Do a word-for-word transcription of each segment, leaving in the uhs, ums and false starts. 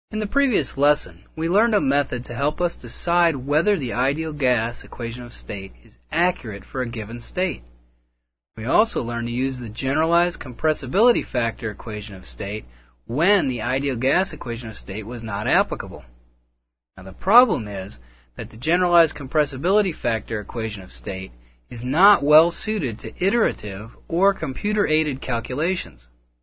In the previous lesson, we learned a method to help us decide whether the ideal gas equation of state is accurate for a given state. We also learned to use the generalized compressibility factor equation of state when the ideal gas equation of state was not applicable. Now the problem is that the generalized compressibility factor equation of state is not well suited to iterative or computer-aided calculations.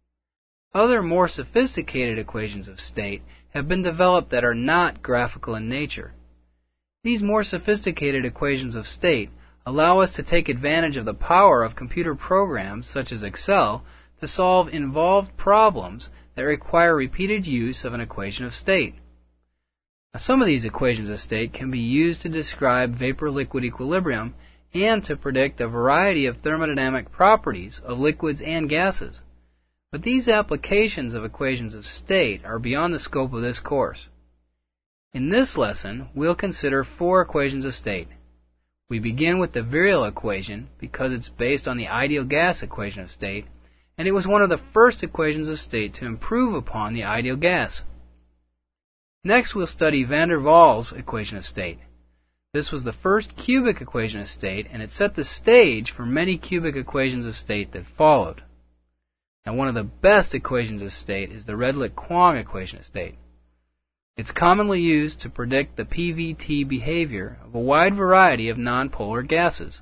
Other more sophisticated equations of state have been developed that are not graphical in nature. These more sophisticated equations of state allow us to take advantage of the power of computer programs such as Excel to solve involved problems that require repeated use of an equation of state. Now, some of these equations of state can be used to describe vapor-liquid equilibrium and to predict a variety of thermodynamic properties of liquids and gases. But these applications of equations of state are beyond the scope of this course. In this lesson, we'll consider four equations of state. We begin with the virial equation because it's based on the ideal gas equation of state, and it was one of the first equations of state to improve upon the ideal gas. Next, we'll study van der Waals equation of state. This was the first cubic equation of state, and it set the stage for many cubic equations of state that followed. Now, one of the best equations of state is the Redlich-Kwong equation of state. It's commonly used to predict the P V T behavior of a wide variety of nonpolar gases.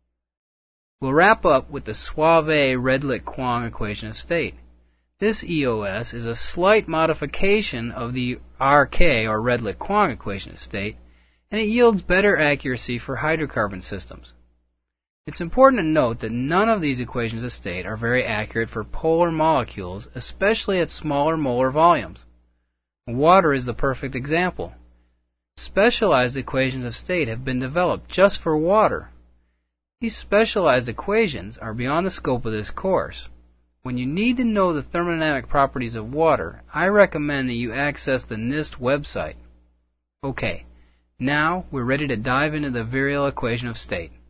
We'll wrap up with the Soave-Redlich-Kwong equation of state. This E O S is a slight modification of the R K or Redlich-Kwong equation of state, and it yields better accuracy for hydrocarbon systems. It's important to note that none of these equations of state are very accurate for polar molecules, especially at smaller molar volumes. Water is the perfect example. Specialized equations of state have been developed just for water. These specialized equations are beyond the scope of this course. When you need to know the thermodynamic properties of water, I recommend that you access the NIST website. Okay, now we're ready to dive into the virial equation of state.